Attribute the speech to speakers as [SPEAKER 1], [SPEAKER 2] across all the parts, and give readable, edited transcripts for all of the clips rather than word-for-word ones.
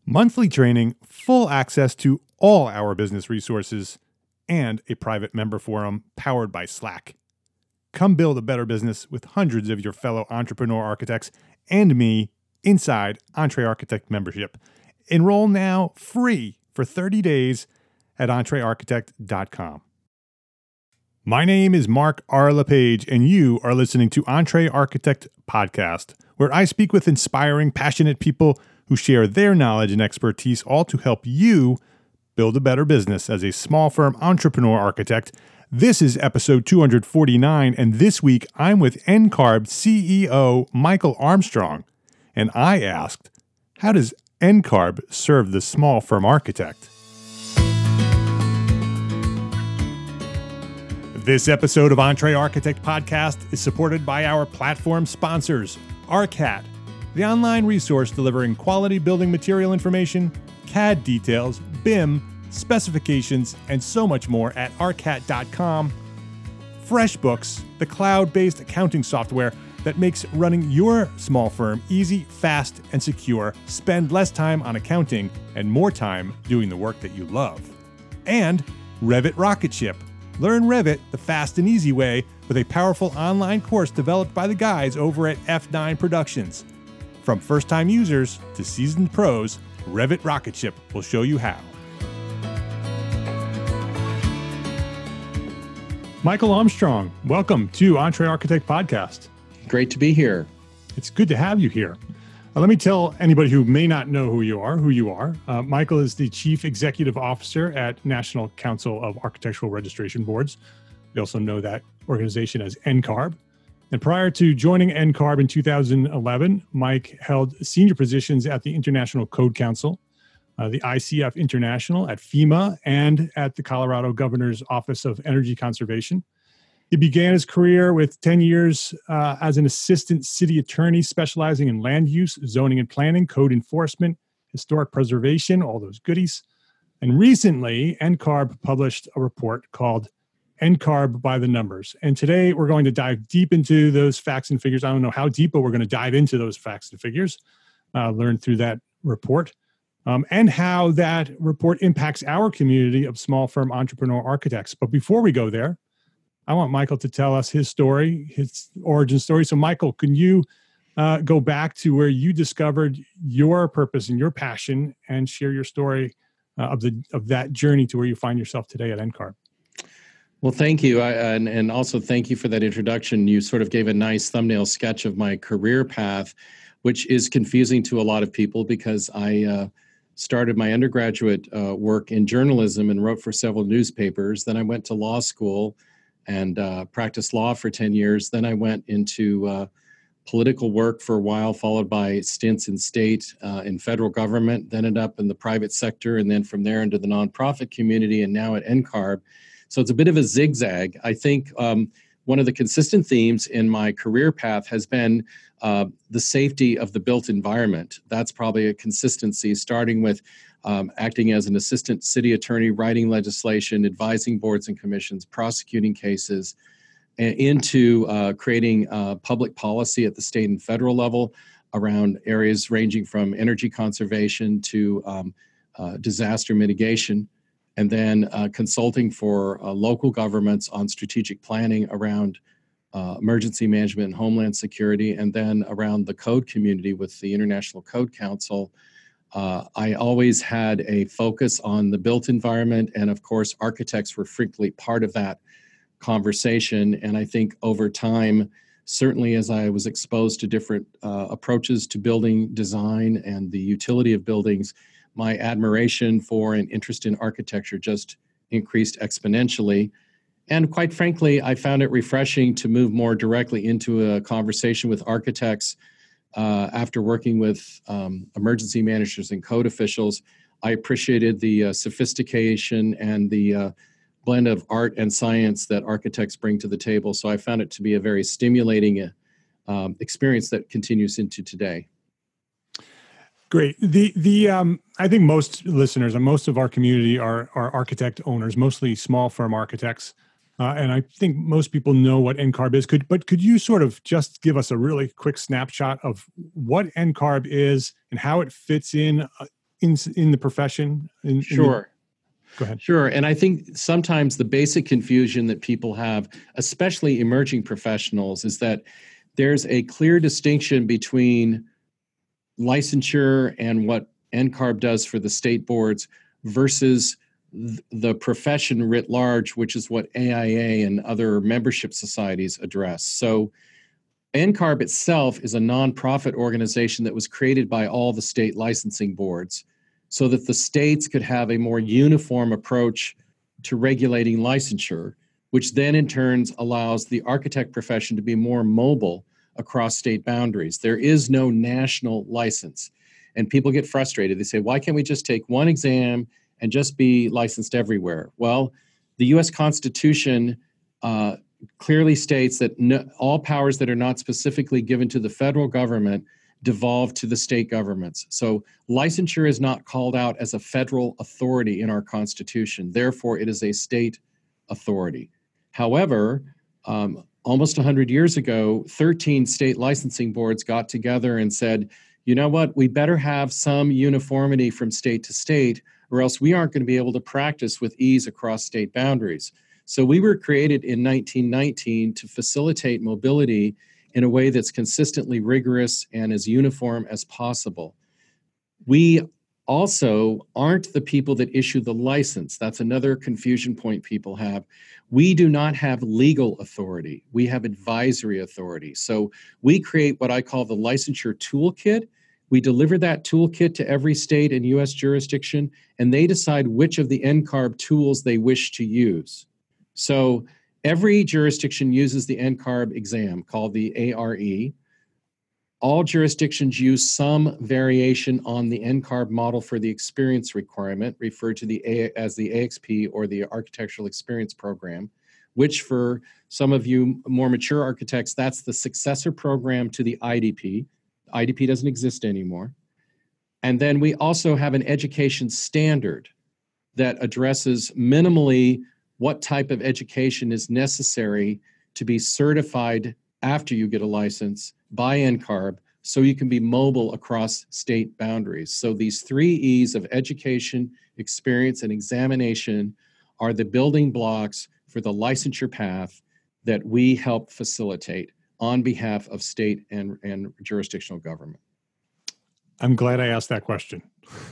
[SPEAKER 1] monthly training, full access to all our business resources, and a private member forum powered by Slack. Come build a better business with hundreds of your fellow entrepreneur architects and me inside EntreArchitect membership. Enroll now free for 30 days at entrearchitect.com. My name is Mark R. LePage, and you are listening to EntreArchitect Podcast, where I speak with inspiring, passionate people who share their knowledge and expertise, all to help you build a better business as a small firm entrepreneur architect. This is episode 249, and this week I'm with NCARB CEO Michael Armstrong, and I asked, how does NCARB serve the small firm architect? This episode of EntreArchitect Podcast is supported by our platform sponsors, ARCAT, the online resource delivering quality building material information, CAD details, BIM, specifications, and so much more at arcat.com. FreshBooks, the cloud-based accounting software that makes running your small firm easy, fast, and secure. Spend less time on accounting and more time doing the work that you love. And Revit Rocketship. Learn Revit the fast and easy way with a powerful online course developed by the guys over at F9 Productions. From first-time users to seasoned pros, Revit Rocketship will show you how. Michael Armstrong, welcome to EntreArchitect Podcast.
[SPEAKER 2] Great to be here.
[SPEAKER 1] It's good to have you here. Let me tell anybody who may not know who you are. Michael is the Chief Executive Officer at National Council of Architectural Registration Boards. We also know that organization as NCARB. And prior to joining NCARB in 2011, Mike held senior positions at the International Code Council, the ICF International, at FEMA, and at the Colorado Governor's Office of Energy Conservation. He began his career with 10 years as an assistant city attorney specializing in land use, zoning and planning, code enforcement, historic preservation, all those goodies. And recently, NCARB published a report called NCARB by the Numbers. And today we're going to dive deep into those facts and figures. I don't know how deep, but we're going to dive into those facts and figures, learn through that report, and how that report impacts our community of small firm entrepreneur architects. But before we go there, I want Michael to tell us his story, his origin story. So Michael, can you go back to where you discovered your purpose and your passion and share your story of that journey to where you find yourself today at NCARB?
[SPEAKER 2] Well, thank you. And also thank you for that introduction. You sort of gave a nice thumbnail sketch of my career path, which is confusing to a lot of people because I started my undergraduate work in journalism and wrote for several newspapers. Then I went to law school and practiced law for 10 years. Then I went into political work for a while, followed by stints in state and federal government, then ended up in the private sector, and then from there into the nonprofit community, and now at NCARB. So it's a bit of a zigzag. I think one of the consistent themes in my career path has been the safety of the built environment. That's probably a consistency, starting with acting as an assistant city attorney, writing legislation, advising boards and commissions, prosecuting cases, and into creating public policy at the state and federal level around areas ranging from energy conservation to disaster mitigation, and then consulting for local governments on strategic planning around emergency management and homeland security, and then around the code community with the International Code Council. I always had a focus on the built environment, and of course, architects were frequently part of that conversation. And I think over time, certainly as I was exposed to different approaches to building design and the utility of buildings, my admiration for and interest in architecture just increased exponentially. And quite frankly, I found it refreshing to move more directly into a conversation with architects. After working with emergency managers and code officials, I appreciated the sophistication and the blend of art and science that architects bring to the table. So I found it to be a very stimulating experience that continues into today.
[SPEAKER 1] Great. I think most listeners and most of our community are architect owners, mostly small firm architects. And I think most people know what NCARB is. Could you sort of just give us a really quick snapshot of what NCARB is and how it fits in in the profession?
[SPEAKER 2] Sure.
[SPEAKER 1] Go ahead.
[SPEAKER 2] Sure. And I think sometimes the basic confusion that people have, especially emerging professionals, is that there's a clear distinction between licensure and what NCARB does for the state boards versus the profession writ large, which is what AIA and other membership societies address. So NCARB itself is a nonprofit organization that was created by all the state licensing boards so that the states could have a more uniform approach to regulating licensure, which then in turn allows the architect profession to be more mobile across state boundaries. There is no national license. And people get frustrated. They say, why can't we just take one exam and just be licensed everywhere? Well, the US Constitution clearly states that all powers that are not specifically given to the federal government devolve to the state governments. So licensure is not called out as a federal authority in our Constitution. Therefore, it is a state authority. However, almost 100 years ago, 13 state licensing boards got together and said, you know what, we better have some uniformity from state to state, or else we aren't going to be able to practice with ease across state boundaries. So we were created in 1919 to facilitate mobility in a way that's consistently rigorous and as uniform as possible. We also aren't the people that issue the license. That's another confusion point people have. We do not have legal authority. We have advisory authority. So we create what I call the licensure toolkit. We deliver that toolkit to every state and U.S. jurisdiction, and they decide which of the NCARB tools they wish to use. So every jurisdiction uses the NCARB exam called the ARE. All jurisdictions use some variation on the NCARB model for the experience requirement, referred to as the AXP or the Architectural Experience Program, which for some of you more mature architects, that's the successor program to the IDP. IDP doesn't exist anymore. And then we also have an education standard that addresses minimally what type of education is necessary to be certified after you get a license by NCARB so you can be mobile across state boundaries. So these 3 E's of education, experience, and examination are the building blocks for the licensure path that we help facilitate on behalf of state and jurisdictional government.
[SPEAKER 1] I'm glad I asked that question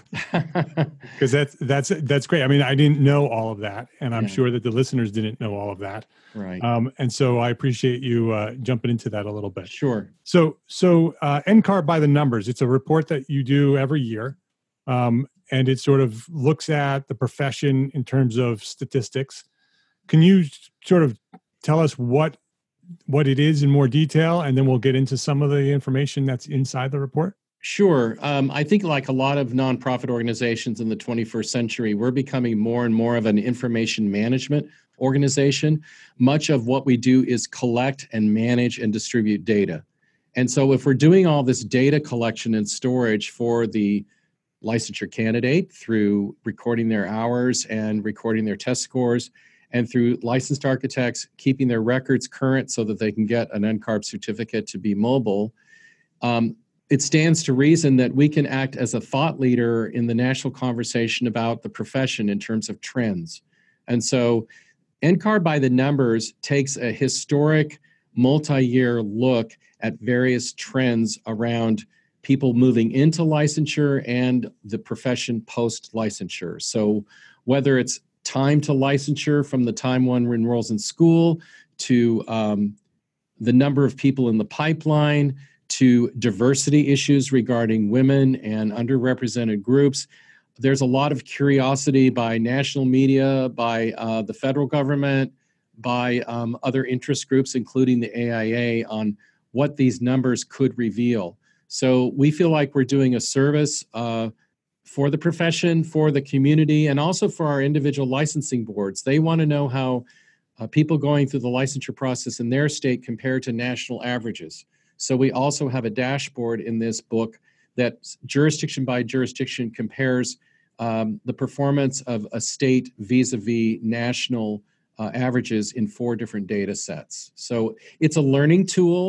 [SPEAKER 1] because that's great. I mean, I didn't know all of that, and I'm sure that the listeners didn't know all of that.
[SPEAKER 2] Right.
[SPEAKER 1] And so I appreciate you jumping into that a little bit.
[SPEAKER 2] Sure.
[SPEAKER 1] So NCARB by the numbers. It's a report that you do every year, and it sort of looks at the profession in terms of statistics. Can you sort of tell us what it is in more detail, and then we'll get into some of the information that's inside the report?
[SPEAKER 2] Sure. I think like a lot of nonprofit organizations in the 21st century, we're becoming more and more of an information management organization. Much of what we do is collect and manage and distribute data. And so if we're doing all this data collection and storage for the licensure candidate through recording their hours and recording their test scores, and through licensed architects keeping their records current so that they can get an NCARB certificate to be mobile, it stands to reason that we can act as a thought leader in the national conversation about the profession in terms of trends. And so NCARB by the numbers takes a historic multi-year look at various trends around people moving into licensure and the profession post-licensure. So whether it's time to licensure from the time one enrolls in school to the number of people in the pipeline, to diversity issues regarding women and underrepresented groups. There's a lot of curiosity by national media, by the federal government, by other interest groups, including the AIA, on what these numbers could reveal. So we feel like we're doing a service for the profession, for the community, and also for our individual licensing boards. They want to know how people going through the licensure process in their state compare to national averages. So we also have a dashboard in this book that jurisdiction by jurisdiction compares the performance of a state vis-a-vis national averages in 4 different data sets. So it's a learning tool.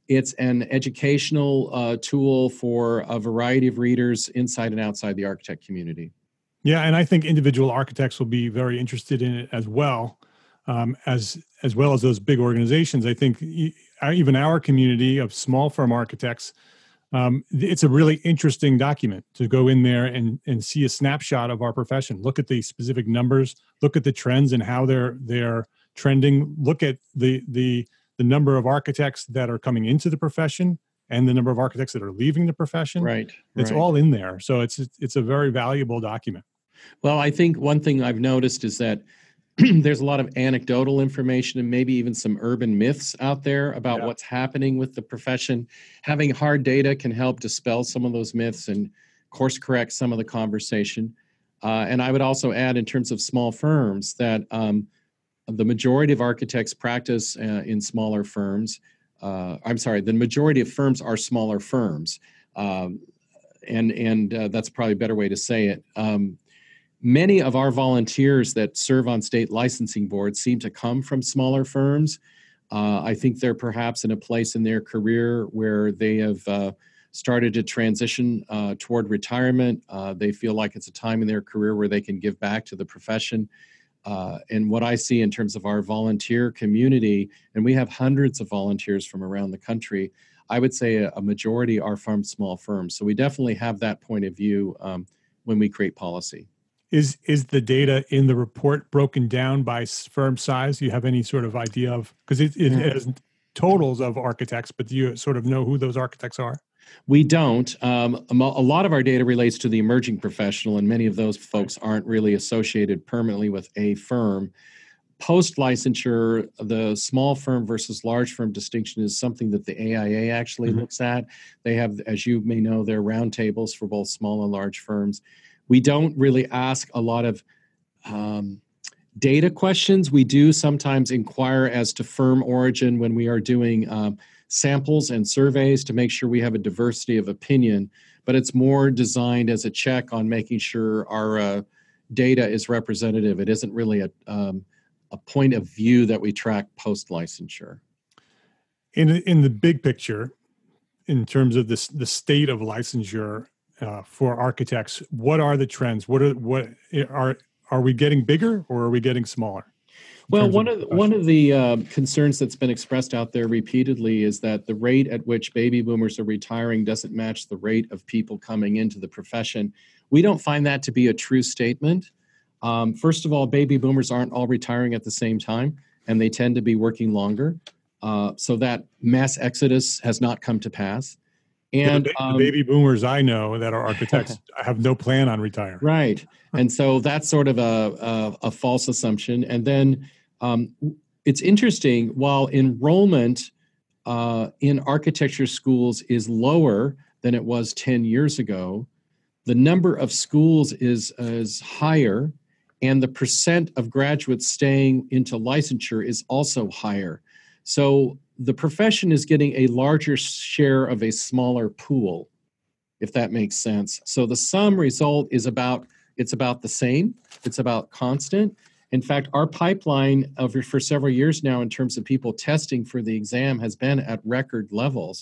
[SPEAKER 2] It's an educational tool for a variety of readers inside and outside the architect community.
[SPEAKER 1] Yeah, and I think individual architects will be very interested in it as well, as well as those big organizations. I think even our community of small firm architects, it's a really interesting document to go in there and see a snapshot of our profession. Look at the specific numbers, look at the trends and how they're trending. Look at the number of architects that are coming into the profession and the number of architects that are leaving the profession.
[SPEAKER 2] Right.
[SPEAKER 1] It's all in there. So it's a very valuable document.
[SPEAKER 2] Well, I think one thing I've noticed is that there's a lot of anecdotal information and maybe even some urban myths out there about what's happening with the profession. Having hard data can help dispel some of those myths and course correct some of the conversation. And I would also add, in terms of small firms, that the majority of architects practice in smaller firms. The majority of firms are smaller firms. And that's probably a better way to say it. Many of our volunteers that serve on state licensing boards seem to come from smaller firms. I think they're perhaps in a place in their career where they have started to transition toward retirement. They feel like it's a time in their career where they can give back to the profession. And what I see in terms of our volunteer community, and we have hundreds of volunteers from around the country, I would say a majority are from small firms. So we definitely have that point of view when we create policy.
[SPEAKER 1] Is the data in the report broken down by firm size? Do you have any sort of idea of, because it has totals of architects, but do you sort of know who those architects are?
[SPEAKER 2] We don't. A lot of our data relates to the emerging professional, and many of those folks aren't really associated permanently with a firm. Post-licensure, the small firm versus large firm distinction is something that the AIA actually looks at. They have, as you may know, their roundtables for both small and large firms. We don't really ask a lot of data questions. We do sometimes inquire as to firm origin when we are doing samples and surveys to make sure we have a diversity of opinion, but it's more designed as a check on making sure our data is representative. It isn't really a point of view that we track post-licensure.
[SPEAKER 1] In the big picture, in terms of the state of licensure for architects, what are the trends? Are we getting bigger or are we getting smaller?
[SPEAKER 2] Well, one of the concerns that's been expressed out there repeatedly is that the rate at which baby boomers are retiring doesn't match the rate of people coming into the profession. We don't find that to be a true statement. First of all, baby boomers aren't all retiring at the same time, and they tend to be working longer. So that mass exodus has not come to pass. And
[SPEAKER 1] the baby boomers I know that are architects have no plan on retiring.
[SPEAKER 2] Right. And so that's sort of a false assumption. And then it's interesting, while enrollment in architecture schools is lower than it was 10 years ago, the number of schools is higher, and the percent of graduates staying into licensure is also higher. So the profession is getting a larger share of a smaller pool, if that makes sense. So the sum result is about the same. It's about constant. In fact, our pipeline for several years now in terms of people testing for the exam has been at record levels.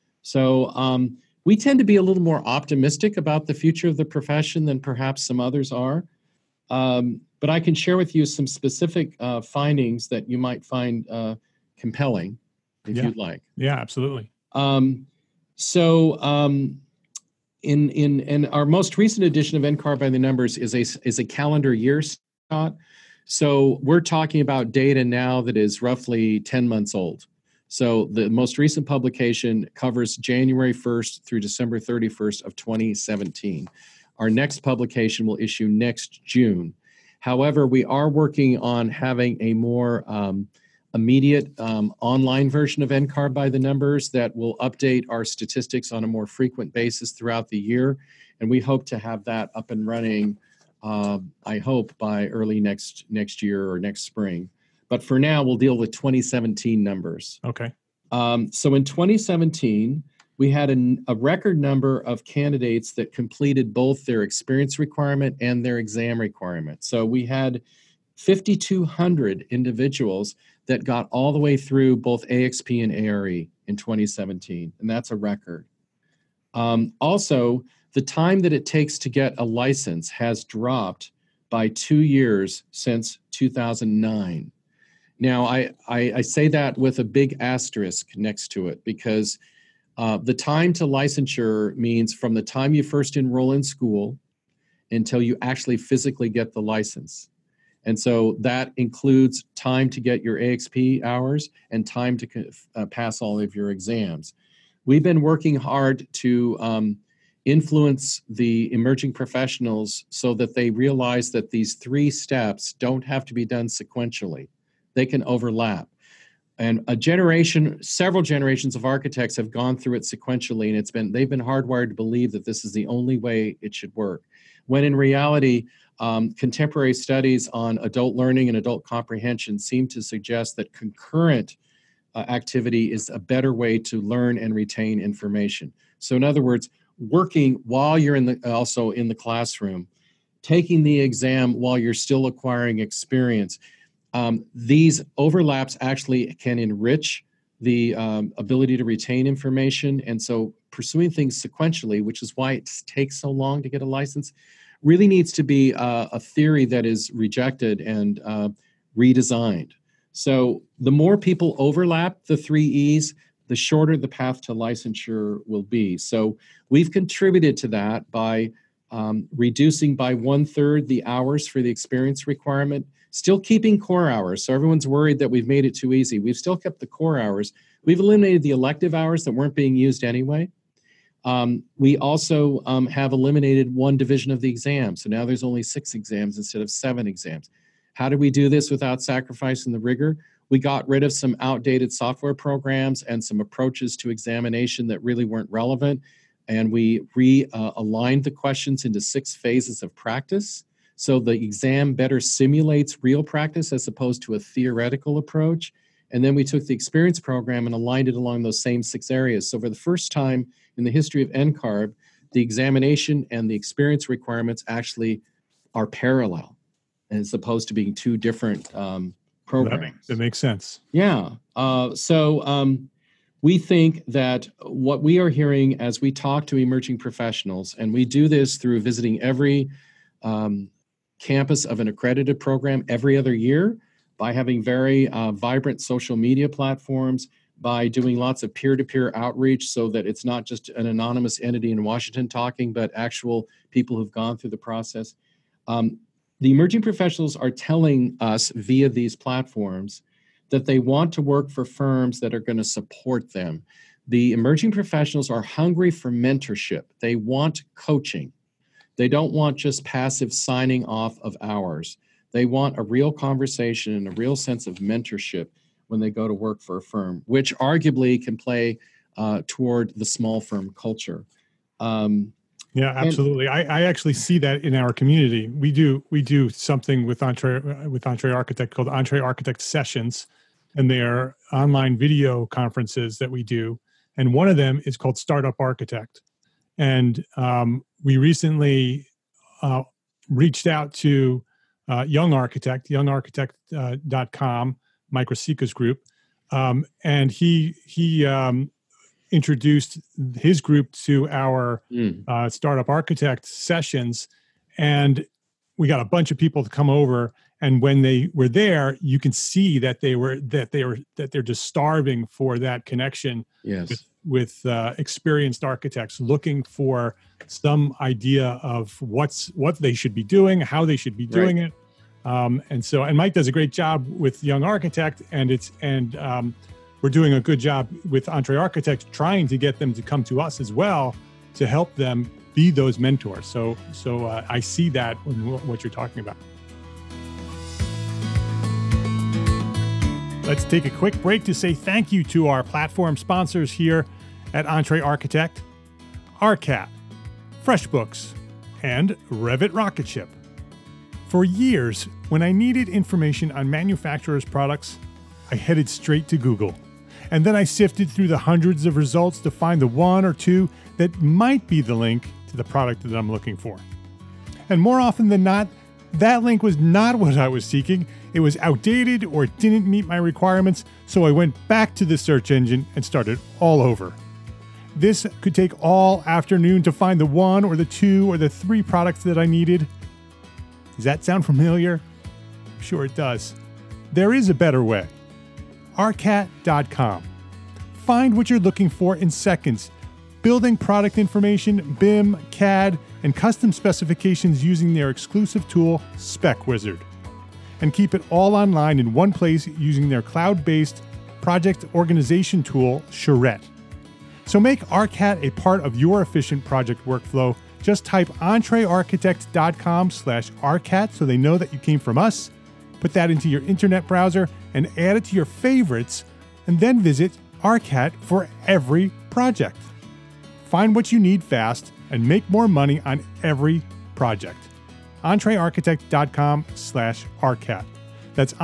[SPEAKER 2] So we tend to be a little more optimistic about the future of the profession than perhaps some others are. But I can share with you some specific findings that you might find compelling if you'd like.
[SPEAKER 1] Yeah, absolutely.
[SPEAKER 2] In our most recent edition of NCAR by the Numbers is a calendar year shot. So we're talking about data now that is roughly 10 months old. So the most recent publication covers January 1st through December 31st of 2017. Our next publication will issue next June. However, we are working on having a more immediate online version of NCAR by the Numbers that will update our statistics on a more frequent basis throughout the year. And we hope to have that up and running, I hope, by early next year or next spring. But for now, we'll deal with 2017 numbers.
[SPEAKER 1] Okay.
[SPEAKER 2] So in 2017, we had a record number of candidates that completed both their experience requirement and their exam requirement. So we had 5,200 individuals that got all the way through both AXP and ARE in 2017, and that's a record. Also, the time that it takes to get a license has dropped by 2 years since 2009. Now, I say that with a big asterisk next to it, because the time to licensure means from the time you first enroll in school until you actually physically get the license. And so that includes time to get your AXP hours and time to pass all of your exams. We've been working hard to influence the emerging professionals so that they realize that these 3 steps don't have to be done sequentially. They can overlap. And several generations of architects have gone through it sequentially, and they've been hardwired to believe that this is the only way it should work. When in reality, contemporary studies on adult learning and adult comprehension seem to suggest that concurrent activity is a better way to learn and retain information. So in other words, working while you're also in the classroom, taking the exam while you're still acquiring experience. These overlaps actually can enrich the ability to retain information. And so pursuing things sequentially, which is why it takes so long to get a license, really needs to be a theory that is rejected and redesigned. So the more people overlap the 3 E's, the shorter the path to licensure will be. So we've contributed to that by reducing by 1/3 the hours for the experience requirement, still keeping core hours. So everyone's worried that we've made it too easy. We've still kept the core hours. We've eliminated the elective hours that weren't being used anyway. We also have eliminated 1 division of the exam. So now there's only 6 exams instead of 7 exams. How did we do this without sacrificing the rigor? We got rid of some outdated software programs and some approaches to examination that really weren't relevant. And we aligned the questions into 6 phases of practice. So the exam better simulates real practice as opposed to a theoretical approach. And then we took the experience program and aligned it along those same 6 areas. So for the first time in the history of NCARB, the examination and the experience requirements actually are parallel, as opposed to being 2 different programs.
[SPEAKER 1] That makes sense.
[SPEAKER 2] Yeah. So we think that what we are hearing as we talk to emerging professionals, and we do this through visiting every campus of an accredited program every other year, by having very vibrant social media platforms, by doing lots of peer-to-peer outreach so that it's not just an anonymous entity in Washington talking, but actual people who've gone through the process. The emerging professionals are telling us via these platforms that they want to work for firms that are going to support them. The emerging professionals are hungry for mentorship. They want coaching. They don't want just passive signing off of hours. They want a real conversation and a real sense of mentorship when they go to work for a firm, which arguably can play toward the small firm culture.
[SPEAKER 1] Yeah, absolutely. I actually see that in our community. We do something with Entre Architect called Entre Architect Sessions, and they are online video conferences that we do. And one of them is called Startup Architect. And we recently reached out to Young Architect, youngarchitect.com, Mike Rosica's group, and he introduced his group to our Startup Architect sessions, and we got a bunch of people to come over. And when they were there, you can see that they're just starving for that connection with experienced architects, looking for some idea of what they should be doing, how they should be doing it. And Mike does a great job with Young Architect, and we're doing a good job with Entre Architect, trying to get them to come to us as well to help them be those mentors. So I see that in what you're talking about. Let's take a quick break to say thank you to our platform sponsors here at Entre Architect: ARCAT, FreshBooks, and Revit Rocket Ship. For years, when I needed information on manufacturers' products, I headed straight to Google. And then I sifted through the hundreds of results to find the 1 or 2 that might be the link to the product that I'm looking for. And more often than not, that link was not what I was seeking. It was outdated or didn't meet my requirements, so I went back to the search engine and started all over. This could take all afternoon to find the one or the two or the three products that I needed. Does that sound familiar? I'm sure it does. There is a better way. ARCAT.com. Find what you're looking for in seconds. Building product information, BIM, CAD, and custom specifications using their exclusive tool, SpecWizard. And keep it all online in one place using their cloud-based project organization tool, Charrette. So make ARCAT a part of your efficient project workflow. Just type entrearchitect.com/ARCAT so they know that you came from us. Put that into your internet browser and add it to your favorites, and then visit ARCAT for every project. Find what you need fast and make more money on every project. entrearchitect.com/ARCAT. That's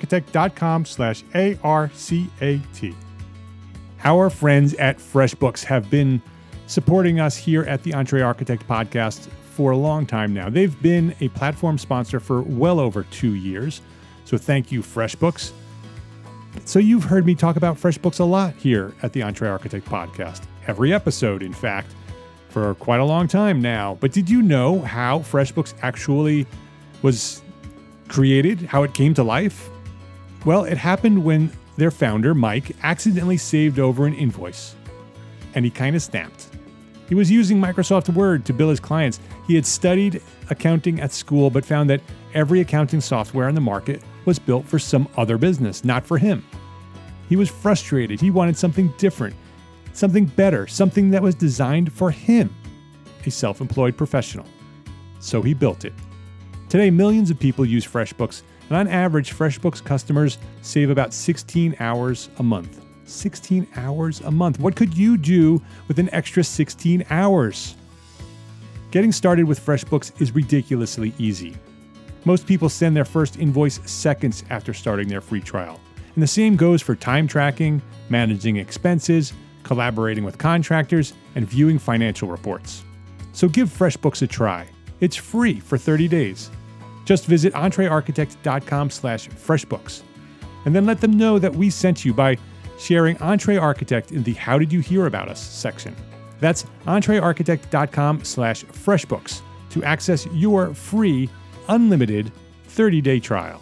[SPEAKER 1] entrearchitect.com/ARCAT. Our friends at FreshBooks have been supporting us here at the EntreArchitect podcast for a long time now. They've been a platform sponsor for well over 2 years. So thank you, FreshBooks. So you've heard me talk about FreshBooks a lot here at the EntreArchitect podcast. Every episode, in fact, for quite a long time now. But did you know how FreshBooks actually was created, how it came to life? Well, it happened when their founder, Mike, accidentally saved over an invoice, and he kind of snapped. He was using Microsoft Word to bill his clients. He had studied accounting at school, but found that every accounting software on the market was built for some other business, not for him. He was frustrated. He wanted something different, something better, something that was designed for him, a self-employed professional. So he built it. Today, millions of people use FreshBooks, and on average, FreshBooks customers save about 16 hours a month. 16 hours a month. What could you do with an extra 16 hours? Getting started with FreshBooks is ridiculously easy. Most people send their first invoice seconds after starting their free trial. And the same goes for time tracking, managing expenses, collaborating with contractors, and viewing financial reports. So give FreshBooks a try. It's free for 30 days. Just visit entrearchitect.com/FreshBooks. And then let them know that we sent you by sharing EntreArchitect in the How Did You Hear About Us section. That's entrearchitect.com/FreshBooks to access your free, unlimited 30-day trial.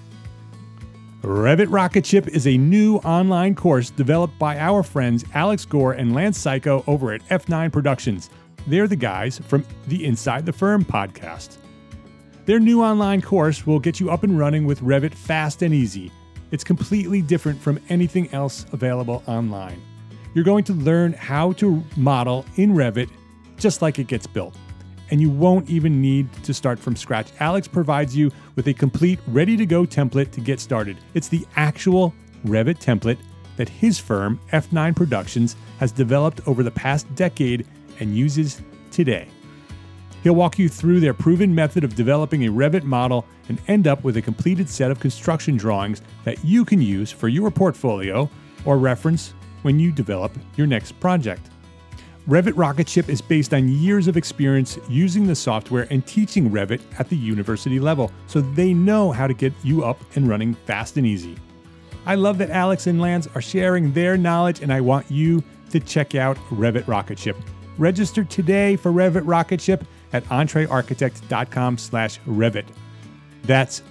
[SPEAKER 1] Revit Rocketship is a new online course developed by our friends Alex Gore and Lance Psycho over at F9 Productions. They're the guys from the Inside the Firm podcast. Their new online course will get you up and running with Revit fast and easy. It's completely different from anything else available online. You're going to learn how to model in Revit just like it gets built. And you won't even need to start from scratch. Alex provides you with a complete, ready-to-go template to get started. It's the actual Revit template that his firm, F9 Productions, has developed over the past decade and uses today. He'll walk you through their proven method of developing a Revit model and end up with a completed set of construction drawings that you can use for your portfolio or reference when you develop your next project. Revit Rocketship is based on years of experience using the software and teaching Revit at the university level, so they know how to get you up and running fast and easy. I love that Alex and Lance are sharing their knowledge, and I want you to check out Revit Rocketship. Register today for Revit Rocketship at entrearchitect.com/Revit. That's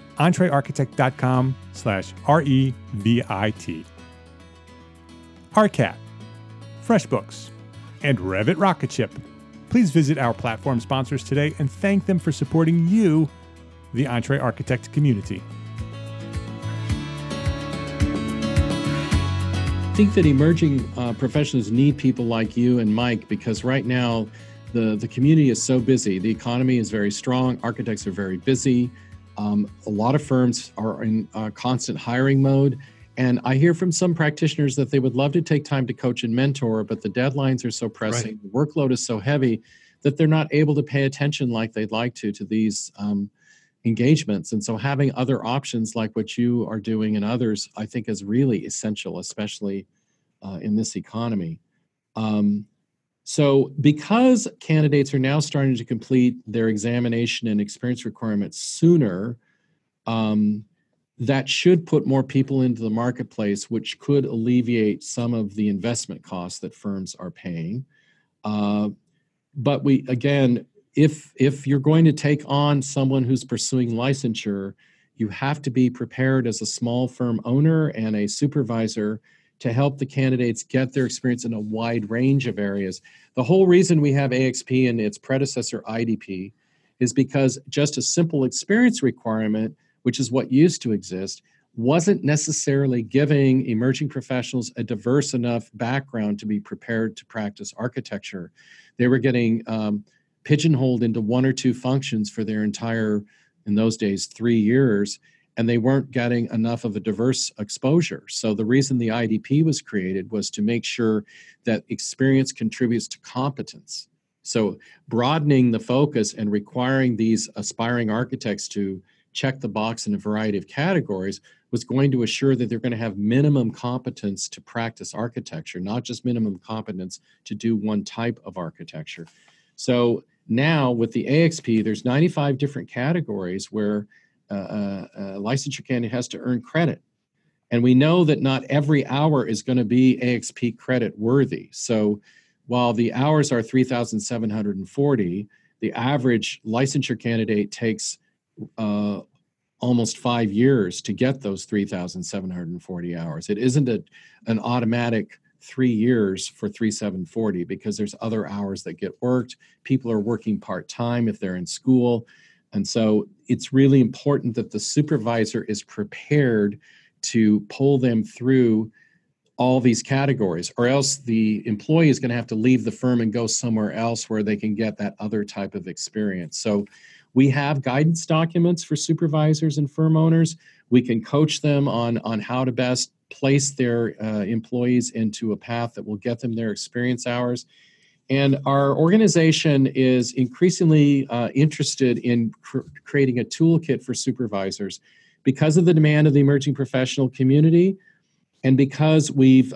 [SPEAKER 1] entrearchitect.com/REVIT. ARCAT, FreshBooks, and Revit Rocketship. Please visit our platform sponsors today and thank them for supporting you, the EntreArchitect community.
[SPEAKER 2] I think that emerging professionals need people like you and Mike, because right now the community is so busy. The economy is very strong. Architects are very busy. A lot of firms are in constant hiring mode. And I hear from some practitioners that they would love to take time to coach and mentor, but the deadlines are so pressing, right. The workload is so heavy that they're not able to pay attention like they'd like to these engagements. And so having other options like what you are doing and others, I think is really essential, especially in this economy. So because candidates are now starting to complete their examination and experience requirements sooner, that should put more people into the marketplace, which could alleviate some of the investment costs that firms are paying. But we, again, if you're going to take on someone who's pursuing licensure, you have to be prepared as a small firm owner and a supervisor to help the candidates get their experience in a wide range of areas. The whole reason we have AXP and its predecessor IDP is because just a simple experience requirement, which is what used to exist, wasn't necessarily giving emerging professionals a diverse enough background to be prepared to practice architecture. They were getting pigeonholed into one or two functions for their entire, in those days, 3 years, and they weren't getting enough of a diverse exposure. So the reason the IDP was created was to make sure that experience contributes to competence. So broadening the focus and requiring these aspiring architects to check the box in a variety of categories was going to assure that they're going to have minimum competence to practice architecture, not just minimum competence to do one type of architecture. So now with the AXP, there's 95 different categories where a licensure candidate has to earn credit. And we know that not every hour is going to be AXP credit worthy. So while the hours are 3,740, the average licensure candidate takes almost 5 years to get those 3,740 hours. It isn't an automatic 3 years for 3,740 because there's other hours that get worked. People are working part-time if they're in school. And so it's really important that the supervisor is prepared to pull them through all these categories, or else the employee is going to have to leave the firm and go somewhere else where they can get that other type of experience. So we have guidance documents for supervisors and firm owners. We can coach them on how to best place their employees into a path that will get them their experience hours. And our organization is increasingly interested in creating a toolkit for supervisors because of the demand of the emerging professional community, and because we've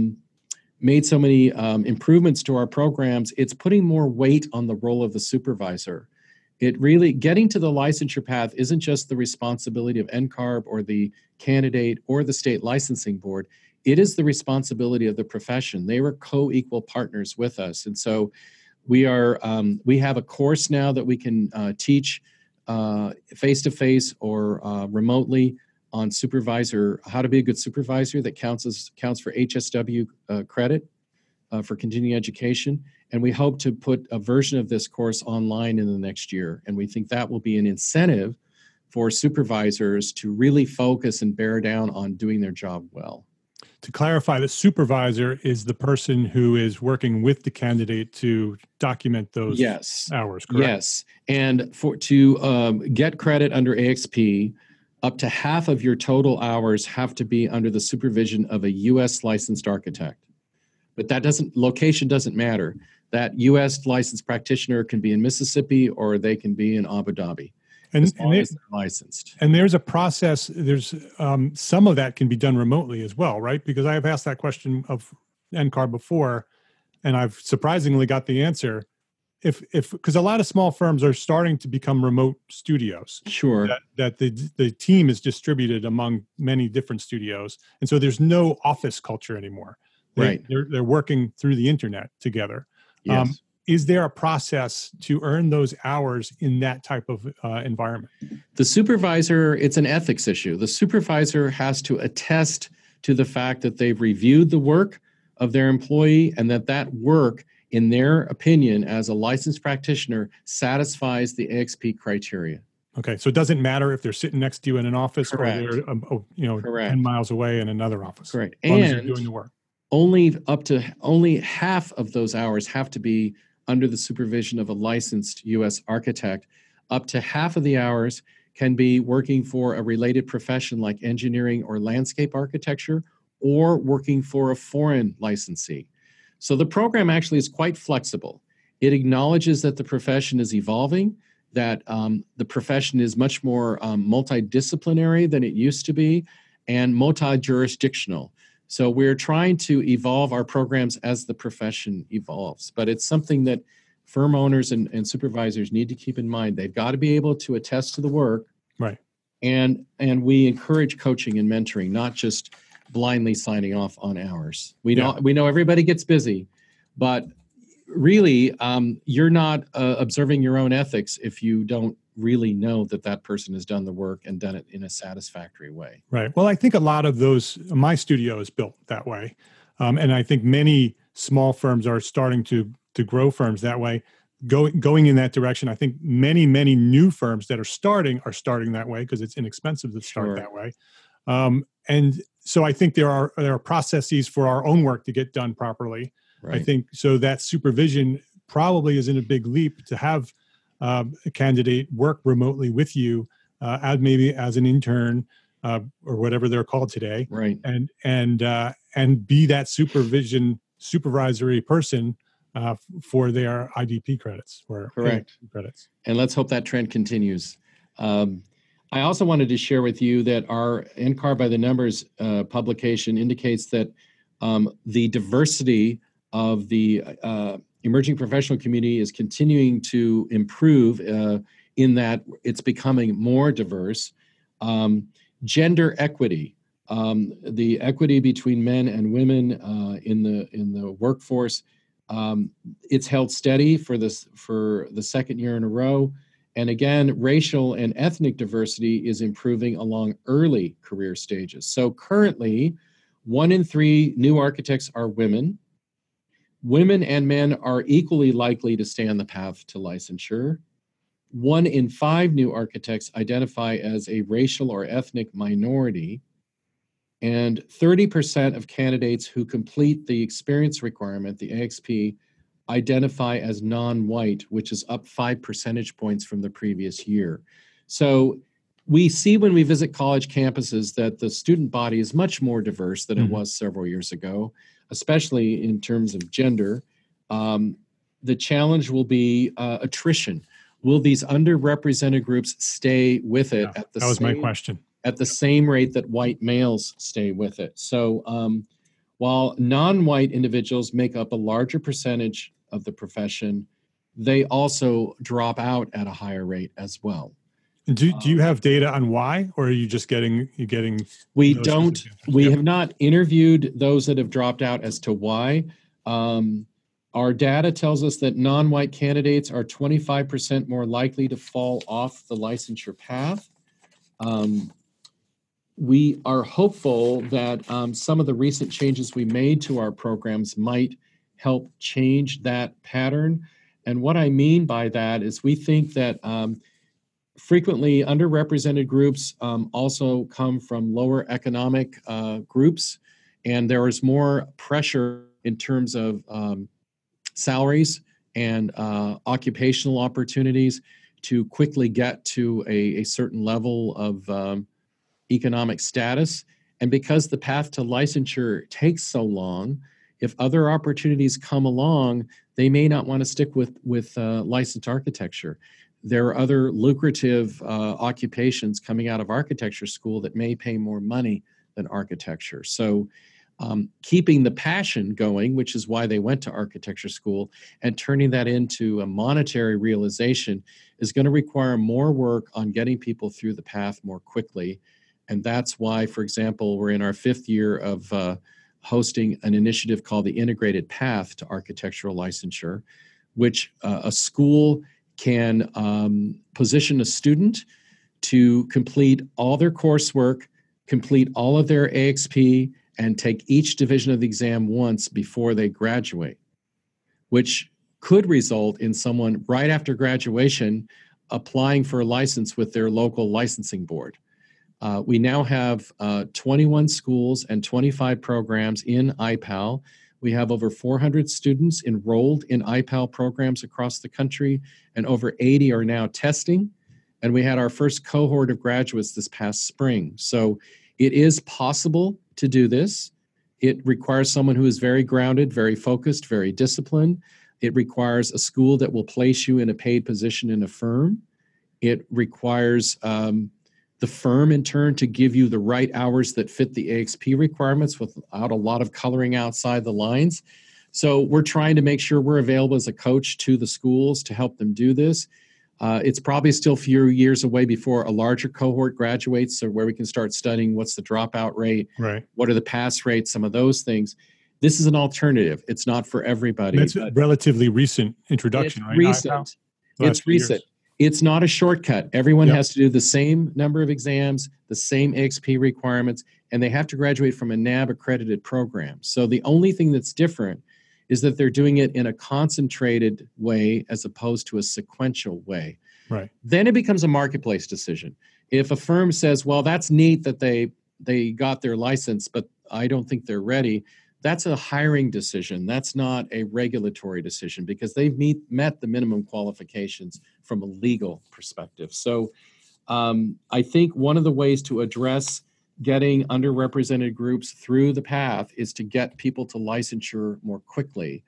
[SPEAKER 2] made so many improvements to our programs. It's putting more weight on the role of the supervisor. It really, getting to the licensure path isn't just the responsibility of NCARB or the candidate or the state licensing board. It is the responsibility of the profession. They were co-equal partners with us. And so we have a course now that we can teach face-to-face or remotely on how to be a good supervisor that counts for HSW credit for continuing education. And we hope to put a version of this course online in the next year. And we think that will be an incentive for supervisors to really focus and bear down on doing their job well.
[SPEAKER 1] To clarify, the supervisor is the person who is working with the candidate to document those hours, correct?
[SPEAKER 2] Yes. And to get credit under AXP, up to half of your total hours have to be under the supervision of a U.S. licensed architect. But location doesn't matter. That U.S. licensed practitioner can be in Mississippi or they can be in Abu Dhabi. As long as they're licensed.
[SPEAKER 1] And there's a process, there's some of that can be done remotely as well, right? Because I have asked that question of NCARB before, and I've surprisingly got the answer. Because a lot of small firms are starting to become remote studios.
[SPEAKER 2] Sure.
[SPEAKER 1] That the team is distributed among many different studios. And so there's no office culture anymore. They're working through the internet together.
[SPEAKER 2] Yes.
[SPEAKER 1] Is there a process to earn those hours in that type of environment?
[SPEAKER 2] The supervisor, it's an ethics issue. The supervisor has to attest to the fact that they've reviewed the work of their employee and that work, in their opinion, as a licensed practitioner, satisfies the AXP criteria.
[SPEAKER 1] Okay, so it doesn't matter if they're sitting next to you in an office
[SPEAKER 2] Correct.
[SPEAKER 1] or they're
[SPEAKER 2] Correct.
[SPEAKER 1] 10 miles away in another office.
[SPEAKER 2] Correct.
[SPEAKER 1] As long as they're doing the work.
[SPEAKER 2] Only half of those hours have to be under the supervision of a licensed U.S. architect. Up to half of the hours can be working for a related profession like engineering or landscape architecture, or working for a foreign licensee. So the program actually is quite flexible. It acknowledges that the profession is evolving, that the profession is much more multidisciplinary than it used to be, and multi-jurisdictional. So we're trying to evolve our programs as the profession evolves. But it's something that firm owners and supervisors need to keep in mind. They've got to be able to attest to the work.
[SPEAKER 1] Right.
[SPEAKER 2] and we encourage coaching and mentoring, not just blindly signing off on hours. We know everybody gets busy, but really, you're not observing your own ethics if you don't really know that person has done the work and done it in a satisfactory way.
[SPEAKER 1] Right. Well, I think a lot of my studio is built that way. And I think many small firms are starting to grow firms that way, going in that direction. I think many new firms that are starting that way because it's inexpensive to start that way. And so I think there are processes for our own work to get done properly. Right. I think so that supervision probably isn't a big leap to have a candidate work remotely with you, maybe as an intern or whatever they're called today,
[SPEAKER 2] right?
[SPEAKER 1] And be that supervisory person for their IDP credits or
[SPEAKER 2] correct
[SPEAKER 1] credits.
[SPEAKER 2] And let's hope that trend continues. I also wanted to share with you that our NCAR by the Numbers publication indicates that the diversity of the emerging professional community is continuing to improve in that it's becoming more diverse. Gender equity, the equity between men and women in the workforce, it's held steady for the second year in a row. And again, racial and ethnic diversity is improving along early career stages. So currently, 1 in 3 new architects are women. Women and men are equally likely to stay on the path to licensure. 1 in 5 new architects identify as a racial or ethnic minority. And 30% of candidates who complete the experience requirement, the AXP, identify as non-white, which is up 5 percentage points from the previous year. So we see when we visit college campuses that the student body is much more diverse than it was several years ago, especially in terms of gender. The challenge will be attrition. Will these underrepresented groups stay with it
[SPEAKER 1] my question.
[SPEAKER 2] At the same rate that white males stay with it? So while non-white individuals make up a larger percentage of the profession, they also drop out at a higher rate as well.
[SPEAKER 1] And do you have data on why, or are you just getting?
[SPEAKER 2] We don't. We have not interviewed those that have dropped out as to why. Our data tells us that non-white candidates are 25% more likely to fall off the licensure path. We are hopeful that some of the recent changes we made to our programs might help change that pattern. And what I mean by that is we think that frequently underrepresented groups also come from lower economic groups, and there is more pressure in terms of salaries and occupational opportunities to quickly get to a certain level of economic status. And because the path to licensure takes so long, if other opportunities come along, they may not want to stick with licensed architecture. There are other lucrative occupations coming out of architecture school that may pay more money than architecture. So keeping the passion going, which is why they went to architecture school, and turning that into a monetary realization is going to require more work on getting people through the path more quickly. And that's why, for example, we're in our 5th year of hosting an initiative called the Integrated Path to Architectural Licensure, which a school can position a student to complete all their coursework, complete all of their AXP, and take each division of the exam once before they graduate, which could result in someone right after graduation applying for a license with their local licensing board. We now have 21 schools and 25 programs in IPAL. We have over 400 students enrolled in IPAL programs across the country, and over 80 are now testing. And we had our first cohort of graduates this past spring. So it is possible to do this. It requires someone who is very grounded, very focused, very disciplined. It requires a school that will place you in a paid position in a firm. It requires the firm, in turn, to give you the right hours that fit the AXP requirements without a lot of coloring outside the lines. So we're trying to make sure we're available as a coach to the schools to help them do this. It's probably still a few years away before a larger cohort graduates, so where we can start studying what's the dropout rate,
[SPEAKER 1] Right.
[SPEAKER 2] what are the pass rates, some of those things. This is an alternative. It's not for everybody.
[SPEAKER 1] That's a relatively recent introduction,
[SPEAKER 2] It's
[SPEAKER 1] right?
[SPEAKER 2] recent. It's recent. It's not a shortcut. Everyone has to do the same number of exams, the same AXP requirements, and they have to graduate from a NAB accredited program. So the only thing that's different is that they're doing it in a concentrated way as opposed to a sequential way.
[SPEAKER 1] Right.
[SPEAKER 2] Then it becomes a marketplace decision. If a firm says, well, that's neat that they got their license, but I don't think they're ready, that's a hiring decision. That's not a regulatory decision because they've met the minimum qualifications from a legal perspective. So I think one of the ways to address getting underrepresented groups through the path is to get people to licensure more quickly.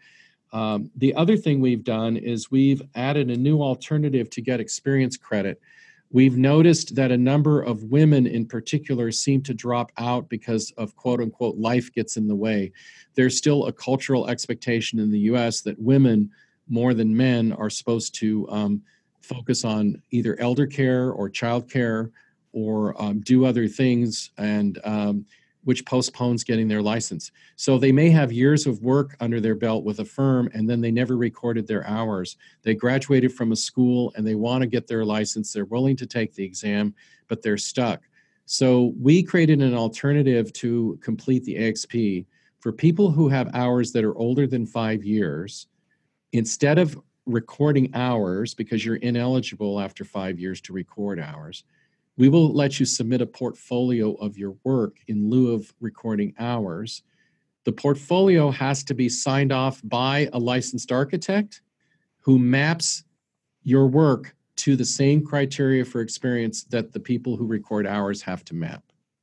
[SPEAKER 2] The other thing we've done is we've added a new alternative to get experience credit. We've noticed that a number of women in particular seem to drop out because of quote unquote life gets in the way. There's still a cultural expectation in the US that women more than men are supposed to focus on either elder care or child care or do other things, and which postpones getting their license. So they may have years of work under their belt with a firm, and then they never recorded their hours. They graduated from a school and they want to get their license. They're willing to take the exam, but they're stuck. So we created an alternative to complete the AXP for people who have hours that are older than 5 years. Instead of recording hours, because you're ineligible after 5 years to record hours, we will let you submit a portfolio of your work in lieu of recording hours. The portfolio has to be signed off by a licensed architect who maps your work to the same criteria for experience that the people who record hours have to map.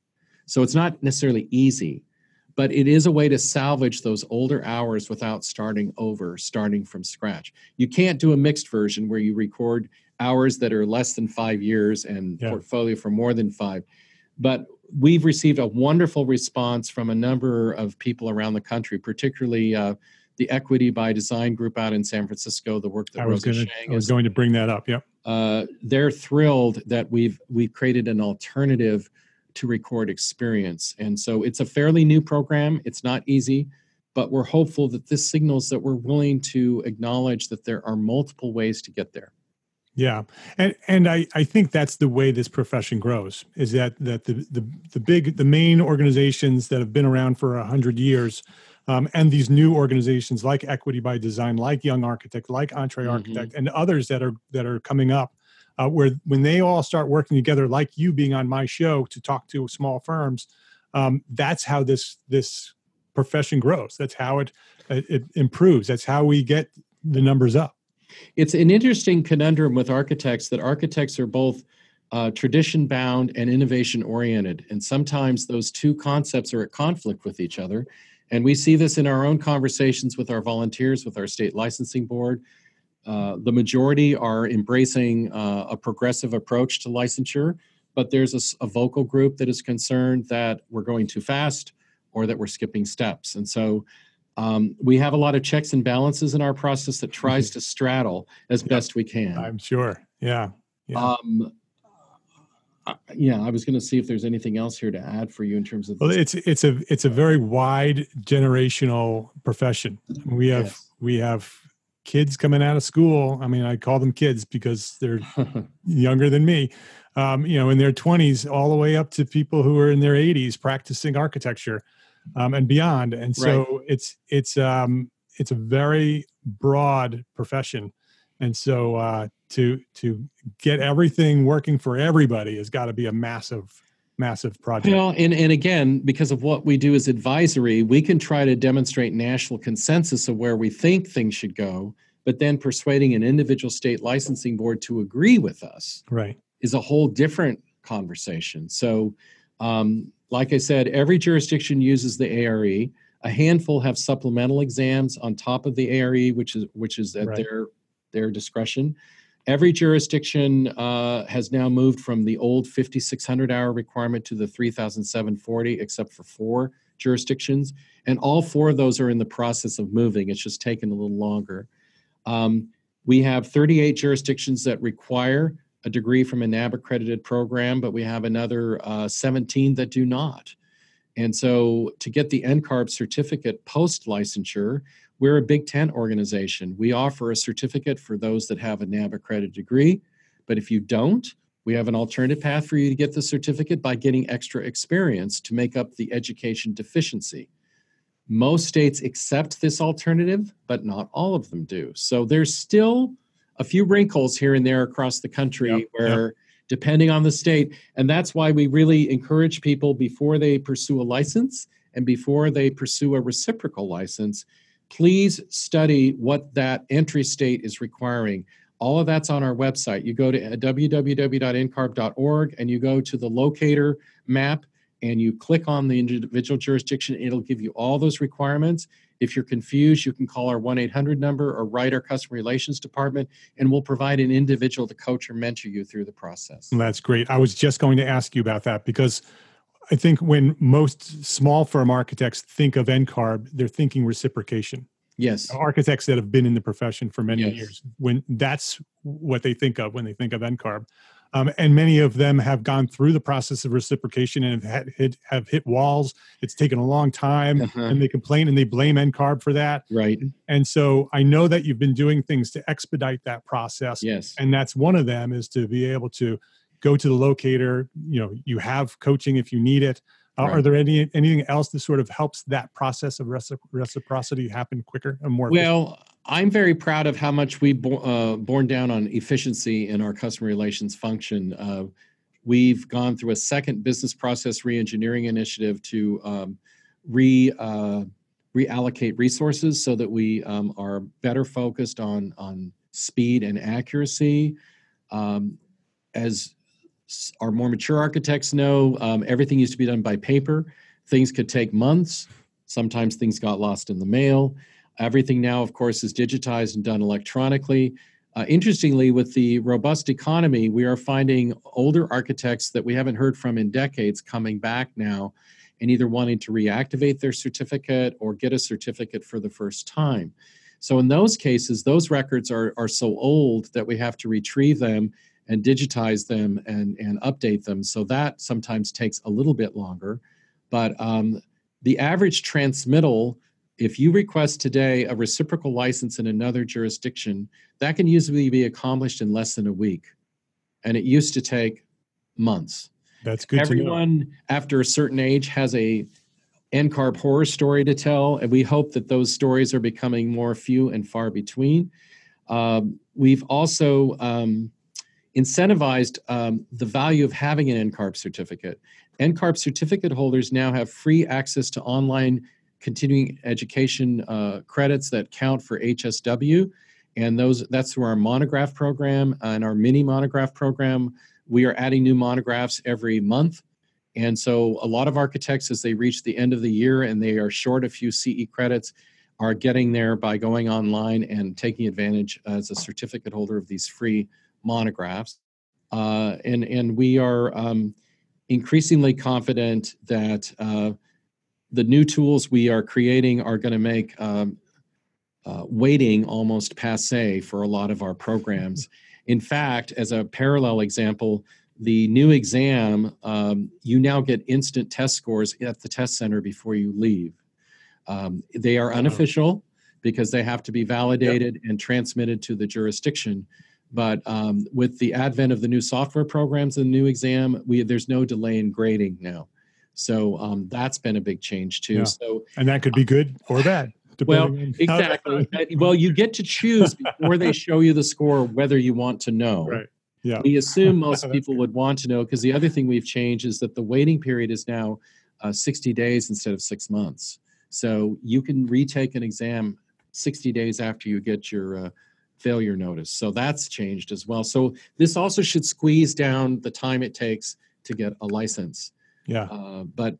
[SPEAKER 2] So it's not necessarily easy, but it is a way to salvage those older hours without starting from scratch. You can't do a mixed version where you record hours that are less than 5 years and portfolio for more than 5. But we've received a wonderful response from a number of people around the country, particularly the Equity by Design group out in San Francisco, the work that
[SPEAKER 1] I was going to bring that up. Yep.
[SPEAKER 2] They're thrilled that we've created an alternative to record experience. And so it's a fairly new program. It's not easy, but we're hopeful that this signals that we're willing to acknowledge that there are multiple ways to get there.
[SPEAKER 1] Yeah. And I think that's the way this profession grows, is that the main organizations that have been around for 100 years, and these new organizations like Equity by Design, like Young Architect, like Entre Architect, and others that are coming up, where when they all start working together, like you being on my show to talk to small firms, that's how this profession grows. That's how it improves. That's how we get the numbers up.
[SPEAKER 2] It's an interesting conundrum with architects that architects are both tradition bound and innovation oriented. And sometimes those two concepts are at conflict with each other. And we see this in our own conversations with our volunteers, with our state licensing board. The majority are embracing a progressive approach to licensure, but there's a vocal group that is concerned that we're going too fast or that we're skipping steps. And so we have a lot of checks and balances in our process that tries to straddle as best we can.
[SPEAKER 1] I'm sure. Yeah.
[SPEAKER 2] I was going to see if there's anything else here to add for you in terms of.
[SPEAKER 1] Well, it's a very wide generational profession. We have kids coming out of school. I mean, I call them kids because they're younger than me. In their 20s, all the way up to people who are in their 80s practicing architecture. And beyond, and so it's a very broad profession, and so to get everything working for everybody has got to be a massive project.
[SPEAKER 2] Well, and again, because of what we do as advisory, we can try to demonstrate national consensus of where we think things should go, but then persuading an individual state licensing board to agree with us is a whole different conversation. So. Like I said, every jurisdiction uses the ARE. A handful have supplemental exams on top of the ARE, which is at their discretion. Every jurisdiction has now moved from the old 5,600 hour requirement to the 3,740, except for 4 jurisdictions. And all 4 of those are in the process of moving. It's just taken a little longer. We have 38 jurisdictions that require a degree from a NAB accredited program, but we have another 17 that do not. And so to get the NCARB certificate post-licensure, we're a Big Ten organization. We offer a certificate for those that have a NAB accredited degree, but if you don't, we have an alternative path for you to get the certificate by getting extra experience to make up the education deficiency. Most states accept this alternative, but not all of them do. So there's still a few wrinkles here and there across the country where, depending on the state, and that's why we really encourage people before they pursue a license and before they pursue a reciprocal license, please study what that entry state is requiring. All of that's on our website. You go to www.ncarb.org and you go to the locator map and you click on the individual jurisdiction. It'll give you all those requirements. If you're confused, you can call our 1-800 number or write our customer relations department, and we'll provide an individual to coach or mentor you through the process.
[SPEAKER 1] That's great. I was just going to ask you about that because I think when most small firm architects think of NCARB, they're thinking reciprocation.
[SPEAKER 2] Yes.
[SPEAKER 1] Architects that have been in the profession for many years, when that's what they think of when they think of NCARB. And many of them have gone through the process of reciprocation and have hit walls. It's taken a long time, and they complain and they blame NCARB for that.
[SPEAKER 2] Right.
[SPEAKER 1] And so I know that you've been doing things to expedite that process.
[SPEAKER 2] Yes.
[SPEAKER 1] And that's one of them is to be able to go to the locator. You have coaching if you need it. Right. Are there anything else that sort of helps that process of reciprocity happen quicker and more efficient?
[SPEAKER 2] Well, I'm very proud of how much we've borne down on efficiency in our customer relations function. We've gone through a second business process reengineering initiative to reallocate resources so that we are better focused on speed and accuracy. As our more mature architects know, everything used to be done by paper. Things could take months. Sometimes things got lost in the mail. Everything now, of course, is digitized and done electronically. Interestingly, with the robust economy, we are finding older architects that we haven't heard from in decades coming back now and either wanting to reactivate their certificate or get a certificate for the first time. So in those cases, those records are so old that we have to retrieve them and digitize them and update them. So that sometimes takes a little bit longer. But the average transmittal, if you request today a reciprocal license in another jurisdiction, that can usually be accomplished in less than a week. And it used to take months.
[SPEAKER 1] That's good to know.
[SPEAKER 2] Everyone after a certain age has a NCARB horror story to tell, and we hope that those stories are becoming more few and far between. We've also incentivized the value of having an NCARB certificate. NCARB certificate holders now have free access to online continuing education credits that count for HSW, and that's through our monograph program and our mini monograph program. We are adding new monographs every month, and so a lot of architects, as they reach the end of the year and they are short a few CE credits, are getting there by going online and taking advantage as a certificate holder of these free monographs. And we are increasingly confident that the new tools we are creating are going to make waiting almost passé for a lot of our programs. In fact, as a parallel example, the new exam, you now get instant test scores at the test center before you leave. They are unofficial because they have to be validated and transmitted to the jurisdiction. But with the advent of the new software programs and the new exam, there's no delay in grading now. So that's been a big change too.
[SPEAKER 1] Yeah.
[SPEAKER 2] So,
[SPEAKER 1] and that could be good or bad.
[SPEAKER 2] Well, exactly. Well, you get to choose before they show you the score whether you want to know.
[SPEAKER 1] Right. Yeah.
[SPEAKER 2] We assume most people would want to know, because the other thing we've changed is that the waiting period is now 60 days instead of 6 months. So you can retake an exam 60 days after you get your failure notice. So that's changed as well. So this also should squeeze down the time it takes to get a license.
[SPEAKER 1] Yeah.
[SPEAKER 2] But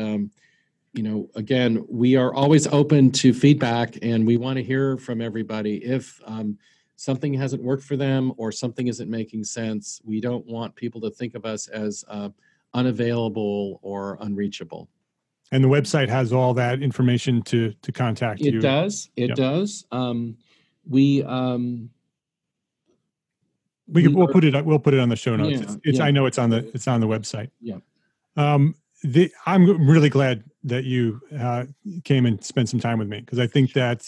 [SPEAKER 2] again, we are always open to feedback, and we want to hear from everybody. If something hasn't worked for them or something isn't making sense, we don't want people to think of us as unavailable or unreachable.
[SPEAKER 1] And the website has all that information to contact you.
[SPEAKER 2] It does. It does. We
[SPEAKER 1] We'll put it on the show notes.
[SPEAKER 2] Yeah.
[SPEAKER 1] I know it's on the website.
[SPEAKER 2] Yeah.
[SPEAKER 1] I'm really glad that you came and spent some time with me, because I think that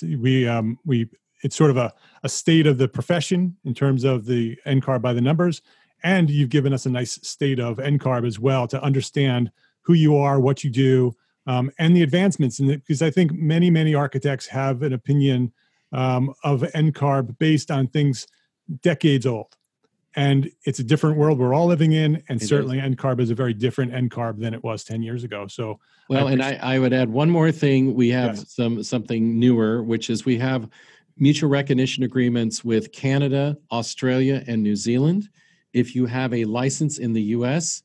[SPEAKER 1] it's sort of a state of the profession in terms of the NCARB by the numbers, and you've given us a nice state of NCARB as well to understand who you are, what you do, and the advancements. Because I think many architects have an opinion of NCARB based on things decades old. And it's a different world we're all living in, and certainly NCARB is a very different NCARB than it was 10 years ago. So,
[SPEAKER 2] well, I would add one more thing. We have something newer, which is we have mutual recognition agreements with Canada, Australia, and New Zealand. If you have a license in the U.S.,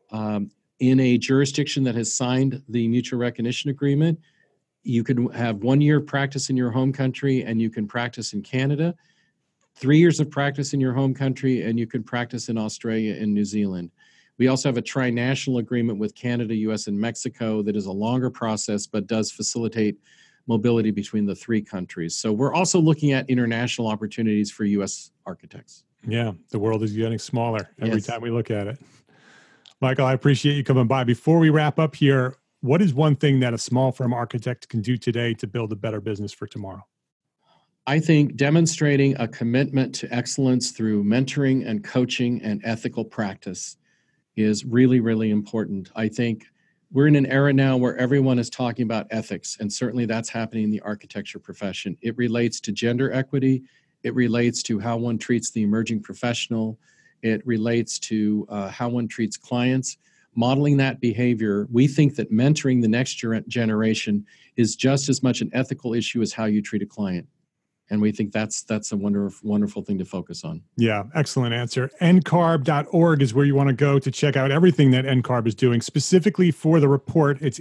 [SPEAKER 2] in a jurisdiction that has signed the mutual recognition agreement, you can have 1 year practice in your home country, and you can practice in Canada. 3 years of practice in your home country, and you can practice in Australia and New Zealand. We also have a tri-national agreement with Canada, US, and Mexico that is a longer process, but does facilitate mobility between the three countries. So we're also looking at international opportunities for US architects.
[SPEAKER 1] Yeah, the world is getting smaller every time we look at it. Michael, I appreciate you coming by. Before we wrap up here, what is one thing that a small firm architect can do today to build a better business for tomorrow?
[SPEAKER 2] I think demonstrating a commitment to excellence through mentoring and coaching and ethical practice is really, really important. I think we're in an era now where everyone is talking about ethics, and certainly that's happening in the architecture profession. It relates to gender equity. It relates to how one treats the emerging professional. It relates to how one treats clients. Modeling that behavior, we think that mentoring the next generation is just as much an ethical issue as how you treat a client. And we think that's a wonderful thing to focus on.
[SPEAKER 1] Yeah, excellent answer. ncarb.org is where you want to go to check out everything that NCARB is doing. Specifically for the report, it's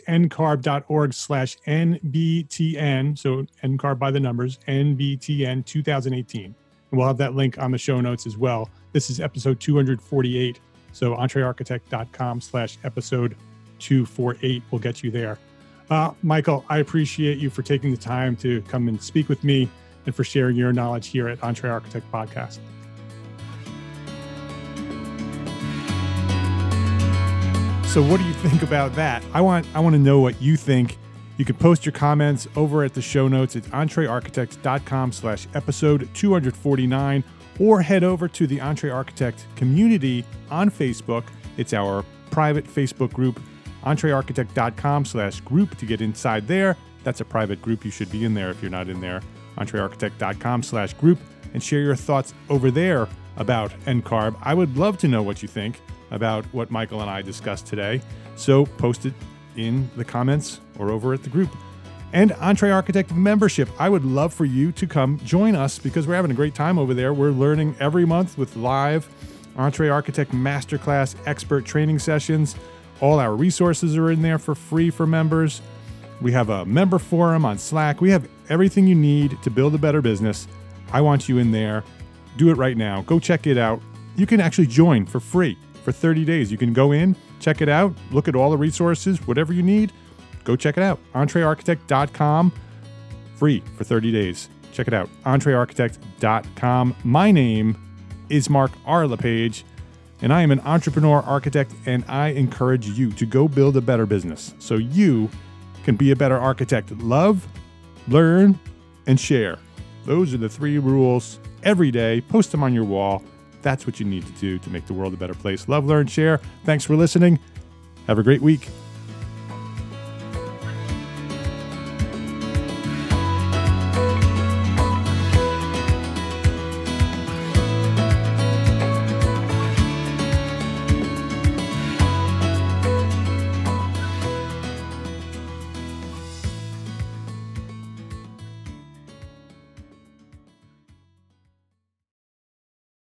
[SPEAKER 1] ncarb.org/NBTN. So NCARB by the numbers, NBTN 2018. And we'll have that link on the show notes as well. This is episode 248. So entrearchitect.com/episode 248 will get you there. Michael, I appreciate you for taking the time to come and speak with me, and for sharing your knowledge here at Entre Architect Podcast. So what do you think about that? I want to know what you think. You can post your comments over at the show notes at entrearchitect.com/episode 249, or head over to the Entre Architect community on Facebook. It's our private Facebook group, entrearchitect.com/group to get inside there. That's a private group. You should be in there if you're not in there. entrearchitect.com/group, and share your thoughts over there about NCARB. I would love to know what you think about what Michael and I discussed today. So post it in the comments or over at the group. And Entre Architect membership. I would love for you to come join us, because we're having a great time over there. We're learning every month with live Entre Architect Masterclass expert training sessions. All our resources are in there for free for members. We have a member forum on Slack. We have everything you need to build a better business. I want you in there. Do it right now. Go check it out. You can actually join for free for 30 days. You can go in, check it out, look at all the resources, whatever you need. Go check it out. entrearchitect.com, free for 30 days. Check it out. entrearchitect.com. My name is Mark R. LePage, and I am an entrepreneur architect, and I encourage you to go build a better business so you can be a better architect. Love, learn, and share. Those are the 3 rules every day. Post them on your wall. That's what you need to do to make the world a better place. Love, learn, share. Thanks for listening. Have a great week.